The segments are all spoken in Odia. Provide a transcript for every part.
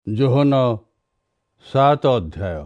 ଯୋହନ 7 ଅଧ୍ୟାୟ।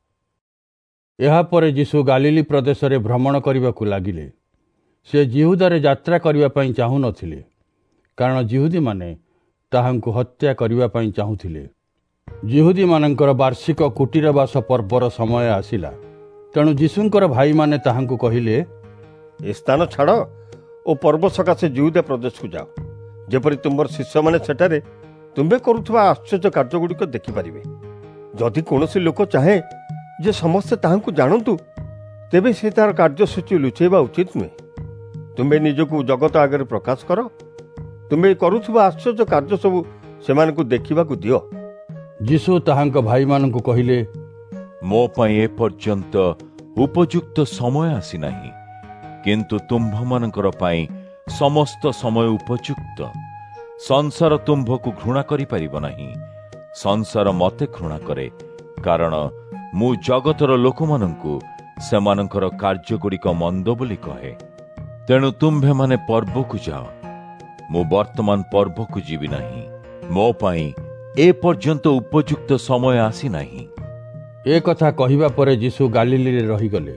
ଏହାପରେ ଯୀଶୁ ଗାଲିଲି ପ୍ରଦେଶରେ ଭ୍ରମଣ କରିବାକୁ ଲାଗିଲେ। ସେ ଜିହୁଦାରେ ଯାତ୍ରା କରିବା ପାଇଁ ଚାହୁଁନଥିଲେ, କାରଣ ଜିହୁଦୀମାନେ ତାହାଙ୍କୁ ହତ୍ୟା କରିବା ପାଇଁ ଚାହୁଁଥିଲେ। ଜିହୁଦୀମାନଙ୍କର ବାର୍ଷିକ କୁଟୀରବାସ ପର୍ବର ସମୟ ଆସିଲା। ତେଣୁ ଯୀଶୁଙ୍କର ଭାଇମାନେ ତାହାଙ୍କୁ କହିଲେ, ଏ ସ୍ଥାନ ଛାଡ଼ ଓ ପର୍ବ ସକାଶେ ଜିହୁଦା ପ୍ରଦେଶକୁ ଯାଅ, ଯେପରି ତୁମର ଶିଷ୍ୟମାନେ ସେଠାରେ ତୁମ୍ଭେ କରୁଥିବା ଆଶ୍ଚର୍ଯ୍ୟ କାର୍ଯ୍ୟଗୁଡ଼ିକ ଦେଖିପାରିବେ। ଯଦି କୌଣସି ଲୋକ ଚାହେଁ ଯେ ସମସ୍ତେ ତାହାଙ୍କୁ ଜାଣନ୍ତୁ, ତେବେ ସେ ତାହାର କାର୍ଯ୍ୟସୂଚୀ ଲୁଚାଇବା ଉଚିତ ନୁହେଁ। ତୁମ୍ଭେ ନିଜକୁ ଜଗତ ଆଗରେ ପ୍ରକାଶ କର। ତୁମ୍ଭେ କରୁଥିବା ଆଶ୍ଚର୍ଯ୍ୟ କାର୍ଯ୍ୟ ସବୁ ସେମାନଙ୍କୁ ଦେଖିବାକୁ ଦିଅ। ଯୀଶୁ ତାହାଙ୍କ ଭାଇମାନଙ୍କୁ କହିଲେ, ମୋ ପାଇଁ ଏପର୍ଯ୍ୟନ୍ତ ଉପଯୁକ୍ତ ସମୟ ଆସିନାହିଁ, କିନ୍ତୁ ତୁମ୍ଭମାନଙ୍କର ପାଇଁ ସମସ୍ତ ସମୟ ଉପଯୁକ୍ତ। ସଂସାର ତୁମ୍ଭକୁ ଘୃଣା କରିପାରିବ ନାହିଁ, ସଂସାର ମତେ ଘୃଣା କରେ, କାରଣ ମୁଁ ଜଗତର ଲୋକମାନଙ୍କୁ ସେମାନଙ୍କର କାର୍ଯ୍ୟଗୁଡ଼ିକ ମନ୍ଦ ବୋଲି କହେ। ତେଣୁ ତୁମ୍ଭେମାନେ ପର୍ବକୁ ଯାଅ। ମୁଁ ବର୍ତ୍ତମାନ ପର୍ବକୁ ଯିବି ନାହିଁ, ମୋ ପାଇଁ ଏପର୍ଯ୍ୟନ୍ତ ଉପଯୁକ୍ତ ସମୟ ଆସିନାହିଁ। ଏ କଥା କହିବା ପରେ ଯୀଶୁ ଗାଲିଲିରେ ରହିଗଲେ।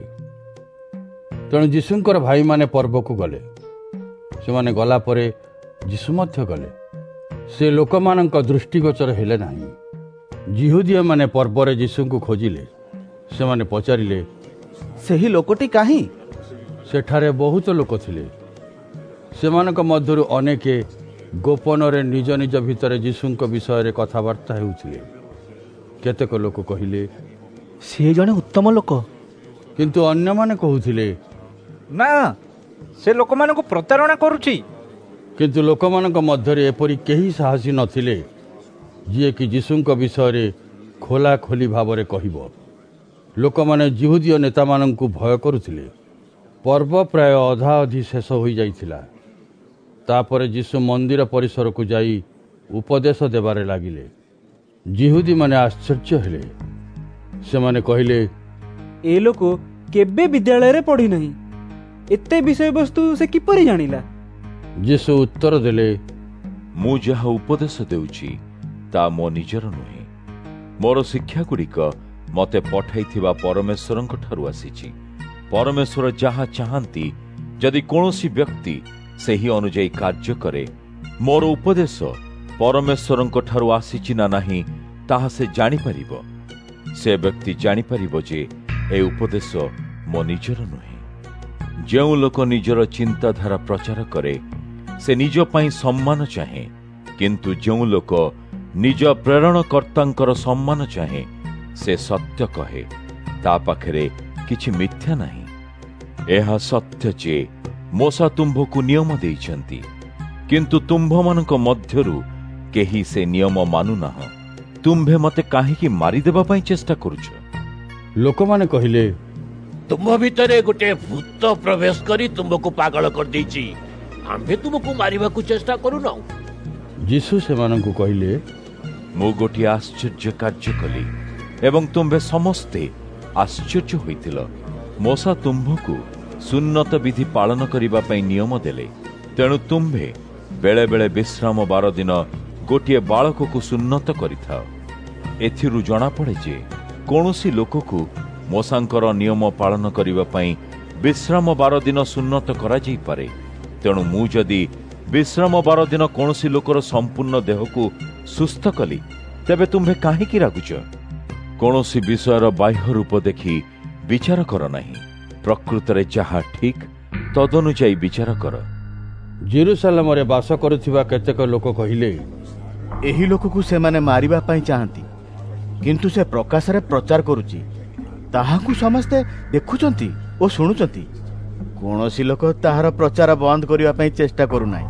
ତେଣୁ ଯୀଶୁଙ୍କର ଭାଇମାନେ ପର୍ବକୁ ଗଲେ। ସେମାନେ ଗଲା ପରେ ଯୀଶୁ ମଧ୍ୟ ଗଲେ। ସେ ଲୋକମାନଙ୍କ ଦୃଷ୍ଟିଗୋଚର ହେଲେ ନାହିଁ। ଜିହୁଦୀୟମାନେ ପର୍ବରେ ଯୀଶୁଙ୍କୁ ଖୋଜିଲେ। ସେମାନେ ପଚାରିଲେ, ସେହି ଲୋକଟି କାହିଁ? ସେଠାରେ ବହୁତ ଲୋକ ଥିଲେ। ସେମାନଙ୍କ ମଧ୍ୟରୁ ଅନେକେ ଗୋପନରେ ନିଜ ନିଜ ଭିତରେ ଯୀଶୁଙ୍କ ବିଷୟରେ କଥାବାର୍ତ୍ତା ହେଉଥିଲେ। କେତେକ ଲୋକ କହିଲେ, ସେ ଜଣେ ଉତ୍ତମ ଲୋକ। କିନ୍ତୁ ଅନ୍ୟମାନେ କହୁଥିଲେ, ନା, ସେ ଲୋକମାନଙ୍କୁ ପ୍ରତାରଣା କରୁଛି। କିନ୍ତୁ ଲୋକମାନଙ୍କ ମଧ୍ୟରେ ଏପରି କେହି ସାହସୀ ନଥିଲେ, ଯିଏକି ଯୀଶୁଙ୍କ ବିଷୟରେ ଖୋଲାଖୋଲି ଭାବରେ କହିବ। ଲୋକମାନେ ଜିହୁଦୀୟ ନେତାମାନଙ୍କୁ ଭୟ କରୁଥିଲେ। ପର୍ବ ପ୍ରାୟ ଅଧାଅଧି ଶେଷ ହୋଇଯାଇଥିଲା। ତାପରେ ଯୀଶୁ ମନ୍ଦିର ପରିସରକୁ ଯାଇ ଉପଦେଶ ଦେବାରେ ଲାଗିଲେ। ଜିହୁଦୀମାନେ ଆଶ୍ଚର୍ଯ୍ୟ ହେଲେ। ସେମାନେ କହିଲେ, ଏ ଲୋକ କେବେ ବିଦ୍ୟାଳୟରେ ପଢ଼ିନାହିଁ, ଏତେ ବିଷୟବସ୍ତୁ ସେ କିପରି ଜାଣିଲା? ଯୀଶୁ ଉତ୍ତର ଦେଲେ, ମୁଁ ଯାହା ଉପଦେଶ ଦେଉଛି ତା ମୋ ନିଜର ନୁହେଁ। ମୋର ଶିକ୍ଷାଗୁଡ଼ିକ ମୋତେ ପଠାଇଥିବା ପରମେଶ୍ୱରଙ୍କ ଠାରୁ ଆସିଛି। ପରମେଶ୍ୱର ଯାହା ଚାହାନ୍ତି, ଯଦି କୌଣସି ବ୍ୟକ୍ତି ସେହି ଅନୁଯାୟୀ କାର୍ଯ୍ୟ କରେ, ମୋର ଉପଦେଶ ପରମେଶ୍ୱରଙ୍କ ଠାରୁ ଆସିଛି ନା ନାହିଁ ତାହା ସେ ଜାଣିପାରିବ। ସେ ବ୍ୟକ୍ତି ଜାଣିପାରିବ ଯେ ଏ ଉପଦେଶ ମୋ ନିଜର ନୁହେଁ। ଯେଉଁ ଲୋକ ନିଜର ଚିନ୍ତାଧାରା ପ୍ରଚାର କରେ, ସେ ନିଜ ପାଇଁ ସମ୍ମାନ ଚାହେଁ, କିନ୍ତୁ ଯେଉଁ ଲୋକ ନିଜ ପ୍ରେରଣକର୍ତ୍ତାଙ୍କର ସମ୍ମାନ ଚାହେଁ, ସେ ସତ୍ୟ କହେ, ତା ପାଖରେ କିଛି ମିଥ୍ୟା ନାହିଁ। ଏହା ସତ୍ୟ ଯେ ମୋଶା ତୁମ୍ଭକୁ ନିୟମ ଦେଇଛନ୍ତି, କିନ୍ତୁ ତୁମ୍ଭମାନଙ୍କ ମଧ୍ୟରୁ କେହି ସେ ନିୟମ ମାନୁନାହଁ। ତୁମ୍ଭେ ମତେ କାହିଁକି ମାରିଦେବା ପାଇଁ ଚେଷ୍ଟା କରୁଛ? ଲୋକମାନେ କହିଲେ, ତୁମ୍ଭ ଭିତରେ ଗୋଟେ ଭୂତ ପ୍ରବେଶ କରି ତୁମ୍ଭକୁ ପାଗଳ କରିଦେଇଛି। ଆମ୍ଭେ ତୁମକୁ ମାରିବାକୁ ଚେଷ୍ଟା କରୁନାହୁଁ। ଯୀଶୁ ସେମାନଙ୍କୁ କହିଲେ, ମୁଁ ଗୋଟିଏ ଆଶ୍ଚର୍ଯ୍ୟ କାର୍ଯ୍ୟ କଲି ଏବଂ ତୁମ୍ଭେ ସମସ୍ତେ ଆଶ୍ଚର୍ଯ୍ୟ ହୋଇଥିଲ। ମୋଶା ତୁମ୍ଭକୁ ସୁନ୍ନତ ବିଧି ପାଳନ କରିବା ପାଇଁ ନିୟମ ଦେଲେ। ତେଣୁ ତୁମ୍ଭେ ବେଳେ ବେଳେ ବିଶ୍ରାମ ବାର ଦିନ ଗୋଟିଏ ବାଳକକୁ ସୁନ୍ନତ କରିଥାଅ। ଏଥିରୁ ଜଣାପଡ଼େ ଯେ କୌଣସି ଲୋକକୁ ମୋଶାଙ୍କର ନିୟମ ପାଳନ କରିବା ପାଇଁ ବିଶ୍ରାମ ବାର ଦିନ ସୁନ୍ନତ କରାଯାଇପାରେ। ତେଣୁ ମୁଁ ଯଦି ବିଶ୍ରାମ ବାର ଦିନ କୌଣସି ଲୋକର ସମ୍ପୂର୍ଣ୍ଣ ଦେହକୁ ସୁସ୍ଥ କଲି, ତେବେ ତୁମ୍ଭେ କାହିଁକି ରାଗୁଛ? କୌଣସି ବିଷୟର ବାହ୍ୟ ରୂପ ଦେଖି ବିଚାର କର ନାହିଁ। ପ୍ରକୃତରେ ଯାହା ଠିକ୍ ତଦନୁଯାୟୀ ବିଚାର କର। ଜେରୁସାଲେମରେ ବାସ କରୁଥିବା କେତେକ ଲୋକ କହିଲେ, ଏହି ଲୋକକୁ ସେମାନେ ମାରିବା ପାଇଁ ଚାହାନ୍ତି, କିନ୍ତୁ ସେ ପ୍ରକାଶରେ ପ୍ରଚାର କରୁଛି। ତାହାକୁ ସମସ୍ତେ ଦେଖୁଛନ୍ତି ଓ ଶୁଣୁଛନ୍ତି। କୌଣସି ଲୋକ ତାହାର ପ୍ରଚାର ବନ୍ଦ କରିବା ପାଇଁ ଚେଷ୍ଟା କରୁନାହିଁ।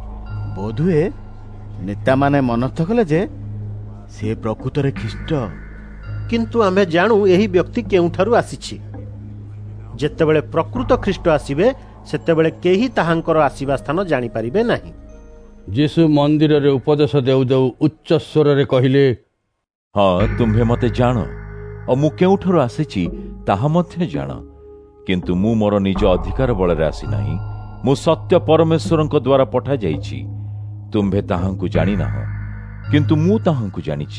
ବୋଧହୁଏ ନେତାମାନେ ମନସ୍ଥ କଲେ ଯେ ସେ ପ୍ରକୃତରେ ଖ୍ରୀଷ୍ଟ। କିନ୍ତୁ ଆମେ ଜାଣୁ ଏହି ବ୍ୟକ୍ତି କେଉଁଠାରୁ ଆସିଛି। ଯେତେବେଳେ ପ୍ରକୃତ ଖ୍ରୀଷ୍ଟ ଆସିବେ, ସେତେବେଳେ କେହି ତାହାଙ୍କର ଆସିବା ସ୍ଥାନ ଜାଣିପାରିବେ ନାହିଁ। ଯୀଶୁ ମନ୍ଦିରରେ ଉପଦେଶ ଦେଉ ଦେଉ ଉଚ୍ଚ ସ୍ୱରରେ କହିଲେ, ହଁ, ତୁମ୍ଭେ ମତେ ଜାଣ ଓ ମୁଁ କେଉଁଠାରୁ ଆସିଛି ତାହା ମଧ୍ୟ ଜାଣ। କିନ୍ତୁ ମୁଁ ମୋର ନିଜ ଅଧିକାର ବଳରେ ଆସିନାହିଁ। ମୁଁ ସତ୍ୟ ପରମେଶ୍ୱରଙ୍କ ଦ୍ୱାରା ପଠାଯାଇଛି। ତୁମ୍ଭେ ତାହାଙ୍କୁ ଜାଣିନାହଁ, କିନ୍ତୁ ମୁଁ ତାହାଙ୍କୁ ଜାଣିଛି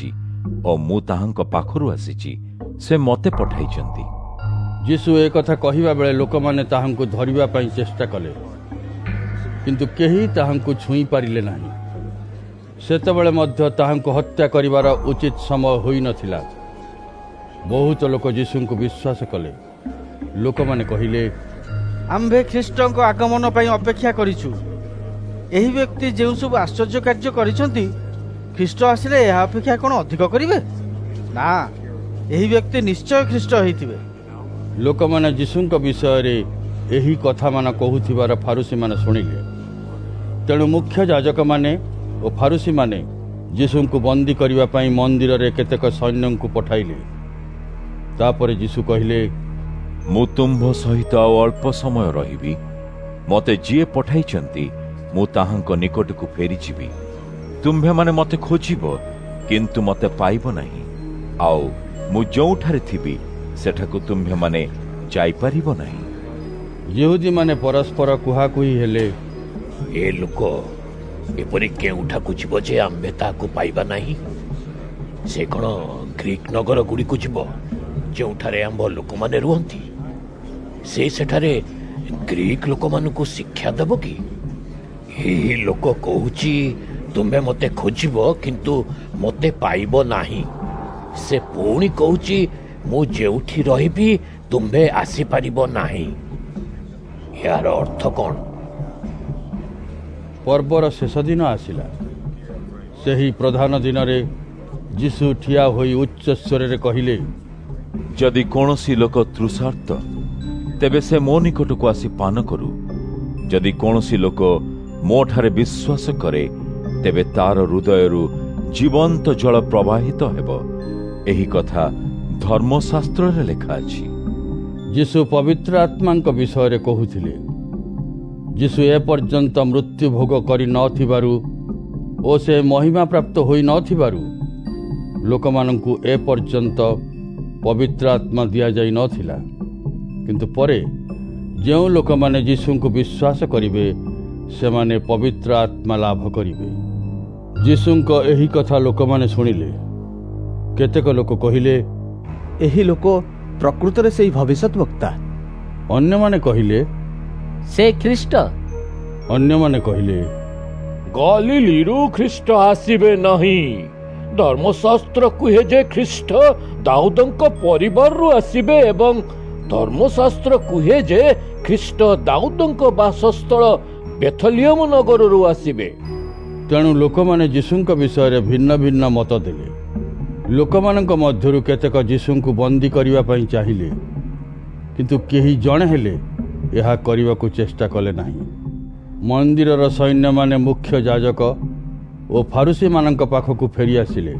ଓ ମୁଁ ତାହାଙ୍କ ପାଖରୁ ଆସିଛି। ସେ ମୋତେ ପଠାଇଛନ୍ତି। ଯୀଶୁ ଏ କଥା କହିବା ବେଳେ ଲୋକମାନେ ତାହାଙ୍କୁ ଧରିବା ପାଇଁ ଚେଷ୍ଟା କଲେ, କିନ୍ତୁ କେହି ତାହାଙ୍କୁ ଛୁଇଁ ପାରିଲେ ନାହିଁ। ସେତେବେଳେ ମଧ୍ୟ ତାହାଙ୍କୁ ହତ୍ୟା କରିବାର ଉଚିତ ସମୟ ହୋଇନଥିଲା। ବହୁତ ଲୋକ ଯୀଶୁଙ୍କୁ ବିଶ୍ୱାସ କଲେ। ଲୋକମାନେ କହିଲେ, ଆମ୍ଭେ ଖ୍ରୀଷ୍ଟଙ୍କ ଆଗମନ ପାଇଁ ଅପେକ୍ଷା କରିଛୁ। ଏହି ବ୍ୟକ୍ତି ଯେଉଁ ସବୁ ଆଶ୍ଚର୍ଯ୍ୟ କାର୍ଯ୍ୟ କରିଛନ୍ତି, ଖ୍ରୀଷ୍ଟ ଆସିଲେ ଏହା ଅପେକ୍ଷା କ'ଣ ଅଧିକ କରିବେ? ନା, ଏହି ବ୍ୟକ୍ତି ନିଶ୍ଚୟ ଖ୍ରୀଷ୍ଟ ହେଇଥିବେ। ଲୋକମାନେ ଯୀଶୁଙ୍କ ବିଷୟରେ ଏହି କଥାମାନ କହୁଥିବାର ଫାରୁସୀମାନେ ଶୁଣିଲେ। ତେଣୁ ମୁଖ୍ୟ ଯାଜକମାନେ ଓ ଫାରୁସୀମାନେ ଯୀଶୁଙ୍କୁ ବନ୍ଦୀ କରିବା ପାଇଁ ମନ୍ଦିରରେ କେତେକ ସୈନ୍ୟଙ୍କୁ ପଠାଇଲେ। ତାପରେ ଯୀଶୁ କହିଲେ, ମୁଁ ତୁମ୍ଭ ସହିତ ଆଉ ଅଳ୍ପ ସମୟ ରହିବି। ମୋତେ ଯିଏ ପଠାଇଛନ୍ତି ମୁଁ ତାହାଙ୍କ ନିକଟକୁ ଫେରିଯିବି। ତୁମ୍ଭେମାନେ ମୋତେ ଖୋଜିବ, କିନ୍ତୁ ମୋତେ ପାଇବ ନାହିଁ। ଆଉ ମୁଁ ଯେଉଁଠାରେ ଥିବି ସେଠାକୁ ତୁମ୍ଭେମାନେ ଯାଇପାରିବ ନାହିଁ। ଯିହୁଦୀମାନେ ପରସ୍ପର କୁହାକୁହି ହେଲେ, ଏ ଲୋକ ଏପରି କେଉଁଠାକୁ ଯିବ ଯେ ଆମ୍ଭେ ତାହାକୁ ପାଇବା ନାହିଁ? ସେ କ'ଣ ଗ୍ରୀକ୍ ନଗର ଗୁଡ଼ିକୁ ଯିବ ଯେଉଁଠାରେ ଆମ୍ଭ ଲୋକମାନେ ରୁହନ୍ତି? ସେ ସେଠାରେ ଗ୍ରୀକ୍ ଲୋକମାନଙ୍କୁ ଶିକ୍ଷା ଦେବ କି? ଏହି ଲୋକ କହୁଛି, ତୁମେ ମୋତେ ଖୋଜିବ କିନ୍ତୁ ମୋତେ ପାଇବ ନାହିଁ। ସେ ପୁଣି କହୁଛି, ମୁଁ ଯେଉଁଠି ରହିବି ତୁମ୍ଭେ ଆସିପାରିବ ନାହିଁ। ଏହାର ଅର୍ଥ କ'ଣ? ପର୍ବର ଶେଷ ଦିନ ଆସିଲା। ସେହି ପ୍ରଧାନ ଦିନରେ ଯୀଶୁ ଠିଆ ହୋଇ ଉଚ୍ଚ ସ୍ୱରରେ କହିଲେ, ଯଦି କୌଣସି ଲୋକ ତୃଷାର୍ତ୍ତ, ତେବେ ସେ ମୋ ନିକଟକୁ ଆସି ପାନ କରୁ। ଯଦି କୌଣସି ଲୋକ ମୋ ଠାରେ ବିଶ୍ୱାସ କରେ, ତେବେ ତାର ହୃଦୟରୁ ଜୀବନ୍ତ ଜଳ ପ୍ରବାହିତ ହେବ। ଏହି କଥା ଧର୍ମଶାସ୍ତ୍ରରେ ଲେଖା ଅଛି। ଯୀଶୁ ପବିତ୍ର ଆତ୍ମାଙ୍କ ବିଷୟରେ କହୁଥିଲେ। ଯୀଶୁ ଏପର୍ଯ୍ୟନ୍ତ ମୃତ୍ୟୁ ଭୋଗ କରିନଥିବାରୁ ଓ ସେ ମହିମା ପ୍ରାପ୍ତ ହୋଇନଥିବାରୁ ଲୋକମାନଙ୍କୁ ଏପର୍ଯ୍ୟନ୍ତ ପବିତ୍ର ଆତ୍ମା ଦିଆଯାଇ ନଥିଲା। କିନ୍ତୁ ପରେ ଯେଉଁ ଲୋକମାନେ ଯୀଶୁଙ୍କୁ ବିଶ୍ୱାସ କରିବେ, ସେମାନେ ପବିତ୍ର ଆତ୍ମା ଲାଭ କରିବେ। ଯୀଶୁଙ୍କ ଏହି କଥା ଲୋକମାନେ ଶୁଣିଲେ। କେତେକ ଲୋକ କହିଲେ, ଏହି ଲୋକ ପ୍ରକୃତରେ ସେହି ଭବିଷ୍ୟତ ବକ୍ତା। ଅନ୍ୟମାନେ କହିଲେ, ସେ ଖ୍ରୀଷ୍ଟ। ଅନ୍ୟମାନେ କହିଲେ, ଗଲିଲିରୁ ଖ୍ରୀଷ୍ଟ ଆସିବେ ନାହିଁ। ଧର୍ମଶାସ୍ତ୍ର କୁହେ ଯେ ଖ୍ରୀଷ୍ଟ ଦାଉଦଙ୍କ ପରିବାରରୁ ଆସିବେ ଏବଂ ଧର୍ମଶାସ୍ତ୍ର କୁହେ ଯେ ଖ୍ରୀଷ୍ଟ ଦାଉଦଙ୍କ ବାସସ୍ଥଳ ବେଥଲିୟମ ନଗରରୁ ଆସିବେ। ତେଣୁ ଲୋକମାନେ ଯୀଶୁଙ୍କ ବିଷୟରେ ଭିନ୍ନ ଭିନ୍ନ ମତ ଦେଲେ। ଲୋକମାନଙ୍କ ମଧ୍ୟରୁ କେତେକ ଯୀଶୁଙ୍କୁ ବନ୍ଦୀ କରିବା ପାଇଁ ଚାହିଁଲେ, କିନ୍ତୁ କେହି ଜଣେ ହେଲେ ଏହା କରିବାକୁ ଚେଷ୍ଟା କଲେ ନାହିଁ। ମନ୍ଦିରର ସୈନ୍ୟମାନେ ମୁଖ୍ୟ ଯାଜକ ଓ ଫାରୁସୀମାନଙ୍କ ପାଖକୁ ଫେରି ଆସିଲେ।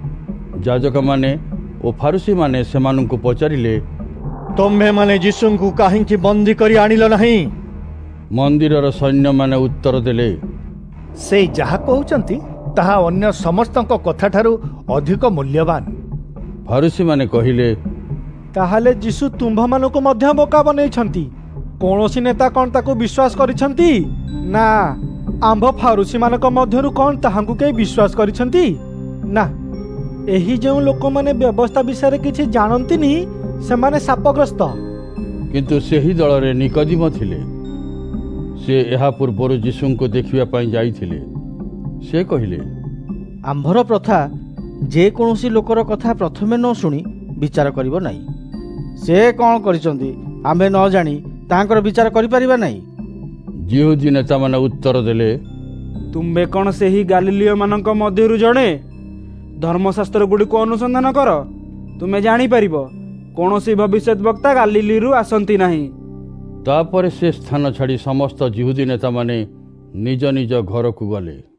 ଯାଜକମାନେ ଓ ଫାରୁସୀମାନେ ସେମାନଙ୍କୁ ପଚାରିଲେ, ତୁମ୍ଭେମାନେ ଯୀଶୁଙ୍କୁ କାହିଁକି ବନ୍ଦୀ କରି ଆଣିଲ ନାହିଁ? ମନ୍ଦିରର ସୈନ୍ୟମାନେ ଉତ୍ତର ଦେଲେ, ସେ ଯାହା କହୁଛନ୍ତି ତାହା ଅନ୍ୟ ସମସ୍ତଙ୍କ କଥାଠାରୁ ଅଧିକ ମୂଲ୍ୟବାନ। ଫାରୁସୀମାନେ କହିଲେ, ତାହେଲେ ଯୀଶୁ ତୁମ୍ଭମାନଙ୍କୁ ମଧ୍ୟ ବୋକା ବନେଇଛନ୍ତି। କୌଣସି ନେତା କ'ଣ ତାକୁ ବିଶ୍ୱାସ କରିଛନ୍ତି? ନା, ଆମ୍ଭ ଫାରୁସୀମାନଙ୍କ ମଧ୍ୟରୁ କ'ଣ ତାହାଙ୍କୁ କେହି ବିଶ୍ୱାସ କରିଛନ୍ତି? ନା, ଏହି ଯେଉଁ ଲୋକମାନେ ବ୍ୟବସ୍ଥା ବିଷୟରେ କିଛି ଜାଣନ୍ତିନି, ସେମାନେ ଶାପଗ୍ରସ୍ତ। କିନ୍ତୁ ସେହି ଦଳରେ ନିକୋଦିମ ଥିଲେ। ସେ ଏହା ପୂର୍ବରୁ ଯୀଶୁଙ୍କୁ ଦେଖିବା ପାଇଁ ଯାଇଥିଲେ। ସେ କହିଲେ, ଆମ୍ଭର ପ୍ରଥା ଯେକୌଣସି ଲୋକର କଥା ପ୍ରଥମେ ନ ଶୁଣି ବିଚାର କରିବ ନାହିଁ। ସେ କ'ଣ କରିଛନ୍ତି ଆମ୍ଭେ ନ ଜାଣି ତାହାଙ୍କର ବିଚାର କରିପାରିବା ନାହିଁ। ଯିହୁଦୀ ନେତାମାନେ ଉତ୍ତର ଦେଲେ, ତୁମ୍ଭେ କ'ଣ ସେହି ଗାଲିଲୀୟମାନଙ୍କ ମଧ୍ୟରୁ ଜଣେ? ଧର୍ମଶାସ୍ତ୍ର ଗୁଡ଼ିକୁ ଅନୁସନ୍ଧାନ କର, ତୁମେ ଜାଣିପାରିବ କୌଣସି ଭବିଷ୍ୟତ ବକ୍ତା ଗାଲିଲୀରୁ ଆସନ୍ତି ନାହିଁ। ତାପରେ ସେ ସ୍ଥାନ ଛାଡ଼ି ସମସ୍ତ ଯିହୁଦୀ ନେତାମାନେ ନିଜ ନିଜ ଘରକୁ ଗଲେ।